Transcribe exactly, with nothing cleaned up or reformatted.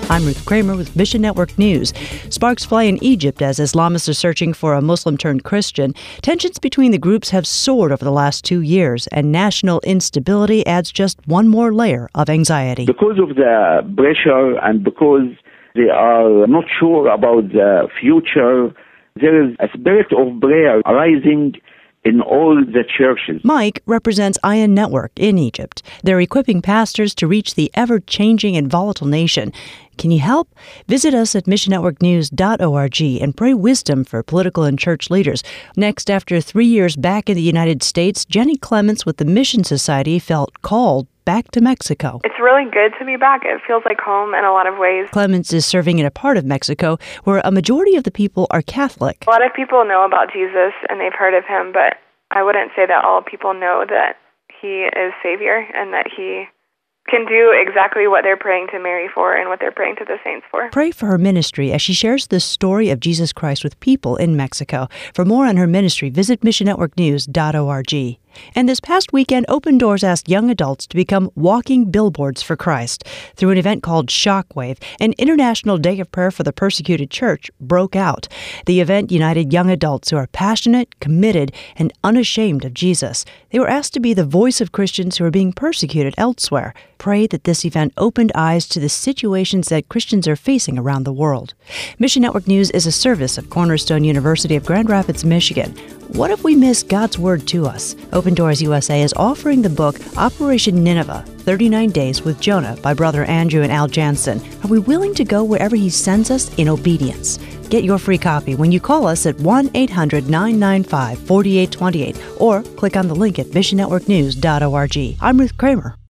I'm Ruth Kramer with Mission Network News. Sparks fly in Egypt as Islamists are searching for a Muslim-turned-Christian. Tensions between the groups have soared over the last two years, and national instability adds just one more layer of anxiety. Because of the pressure and because they are not sure about the future, there is a spirit of prayer arising in all the churches. Mike represents Ayan Network in Egypt. They're equipping pastors to reach the ever-changing and volatile nation. Can you help? Visit us at mission network news dot org and pray wisdom for political and church leaders. Next, after three years back in the United States, Jenny Clements with the Mission Society felt called back to Mexico. It's really good to be back. It feels like home in a lot of ways. Clements is serving in a part of Mexico where a majority of the people are Catholic. A lot of people know about Jesus and they've heard of him, but I wouldn't say that all people know that he is Savior and that he can do exactly what they're praying to Mary for and what they're praying to the saints for. Pray for her ministry as she shares the story of Jesus Christ with people in Mexico. For more on her ministry, visit mission network news dot org. And this past weekend, Open Doors asked young adults to become walking billboards for Christ. Through an event called Shockwave, an international day of prayer for the persecuted church broke out. The event united young adults who are passionate, committed, and unashamed of Jesus. They were asked to be the voice of Christians who are being persecuted elsewhere. Pray that this event opened eyes to the situations that Christians are facing around the world. Mission Network News is a service of Cornerstone University of Grand Rapids, Michigan. What if we miss God's Word to us? Open Doors U S A is offering the book Operation Nineveh, thirty-nine days with Jonah by Brother Andrew and Al Jansen. Are we willing to go wherever he sends us in obedience? Get your free copy when you call us at one eight hundred nine nine five four eight two eight or click on the link at mission network news dot org. I'm Ruth Kramer.